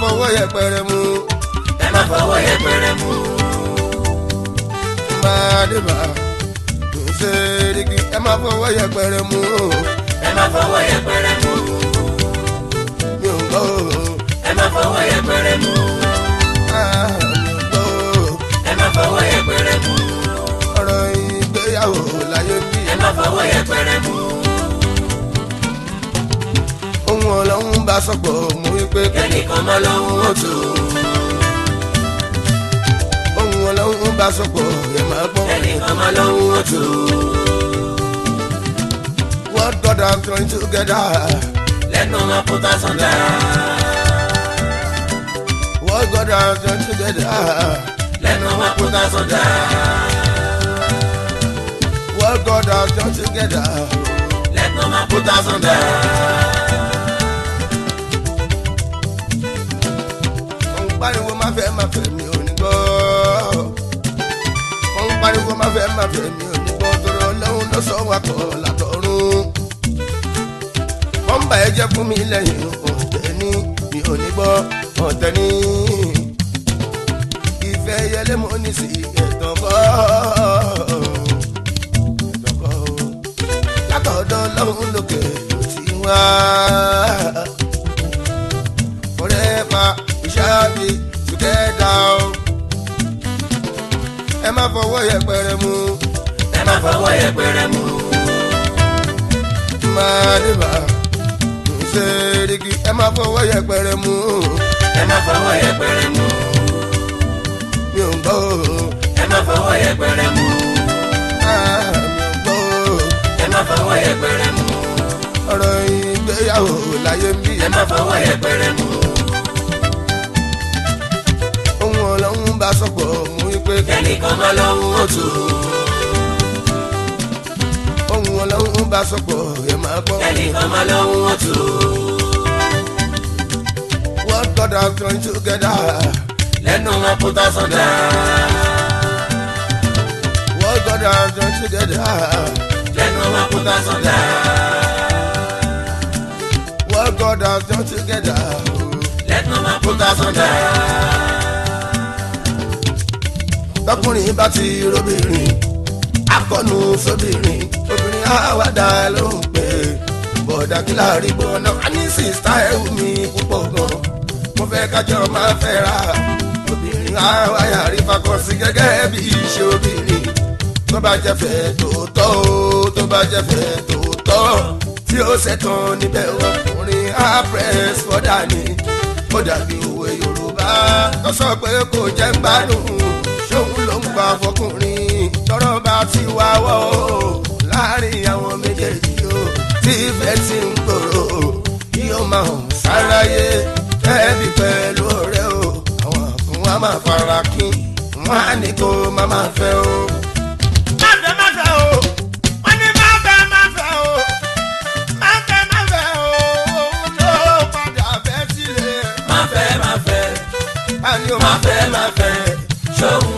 fọwọ́ yẹpẹrẹ mú. ẹ má fọwọ́ yẹpẹrẹ mú. máa dé bá Sẹ́ríkì ẹ má fọwọ́ yẹpẹrẹ mú. ẹ má fọwọ́ yẹpẹrẹ mú. mi ò gbọ́. ẹ má fọwọ́ yẹpẹrẹ mú. mi ò gbọ́. ẹ má fọwọ́ yẹpẹrẹ mú. ọ̀rọ̀ ìgbéyàwó láyé bí. ẹ má fọwọ́ yẹpẹrẹ mú. ohun Ọlọ́run bá sọ̀pọ̀ mú wípé kẹ́nìkan mọ́ lóhun ó tù. ohun Ọlọ́run bá sọ̀pọ̀ ẹ máa gbọ́. kẹ́nìkan mọ́ lóhun ó tù. What God has joined together. Let no man put us under. What God has joined together. Let no man put us under. What God has joined together. Let no man put us under. Wọ́n ń pariwo má fẹ́ mi ò ní gbọ́. Wọ́n ń pariwo má fẹ́ mi ò ní gbọ́. Torí Ọlọ́run ló sọ wá kọ́ látọ̀run. Wọ́n ń bà ẹ́ jẹ́ fún mi lẹ́yìn ọ̀tẹ̀ ní mi ò ní gbọ́ ọ̀tẹ̀ ní. Ìfẹ́ yẹlé mo ní sí ẹ̀tàn kọ́. Ẹ̀tàn kọ́ o. Látọ̀dọ̀ Ọlọ́run lókè ló ti wá. Forever we shall be together. Ẹ má fọwọ́ yẹpẹrẹ mú. Ẹ má fọwọ́ yẹpẹrẹ mú. Máa dé bá Sẹ́ríkì ẹ má fọwọ́ yẹpẹrẹ mú. Ẹ má fọwọ́ yẹpẹrẹ mú. Mi ò gbọ́. Ẹ má fọwọ́ yẹpẹrẹ mú. Mi ò gbọ́. Ẹ má fọwọ́ yẹpẹrẹ mú. Ọ̀rọ̀ ìgbéyàwó láyé ń bí. Ẹ má fọwọ́ yẹpẹrẹ mú. Ohun Ọlọ́run bá sọ̀pọ̀ mú wípé kẹ́nìkan mọ́ lóhun ó tù. ohun Ọlọ́run bá sọ̀pọ̀ ẹ máa gbọ́. kẹ́nìkan mọ́ lóhun ó tù. What God has joined together. Let no man put us under. What God has joined together. Let no man put us under. What God has joined together. Let no man put us under. Tọkùnrin bá ti róbìnrin akọnu sóbìnrin obìnrin àwàdà ló ń pè bọ̀dà kí láàrin gbọ́nà a ní sista ẹ̀wù mi púpọ̀ gan mo fẹ́ kájọ máa fẹ́ ra obìnrin àwàyà rí fakọsí gẹ́gẹ́ bí iṣẹ́ obìnrin tó bá jẹ́ fẹ́ tòótọ́ o tó bá jẹ́ fẹ́ tòótọ́ tí ó ṣẹ̀tàn níbẹ̀ ọkùnrin àpẹẹs fọ́dà ni ó dàbí òwe Yorùbá tó sọ pé kò jẹ́ ń gbádùn ṣóun ló ń gbà fọkùnrin tọ́rọ̀ bá ti wá wọ́ o láàrin àwọn méjèèjì o tí ìfẹ́ ti ń gbòòrò yóò máa hàn sáráyé ẹbí pẹ̀lú ọ̀rẹ́ o àwọn kan wá máa fara kín wọ́n á ní kó má máa fẹ́ o. má fẹ́ o wọ́n ní má fẹ́ o má fẹ́ o òun ló padà fẹ́ sílẹ̀. má fẹ́ má ṣóun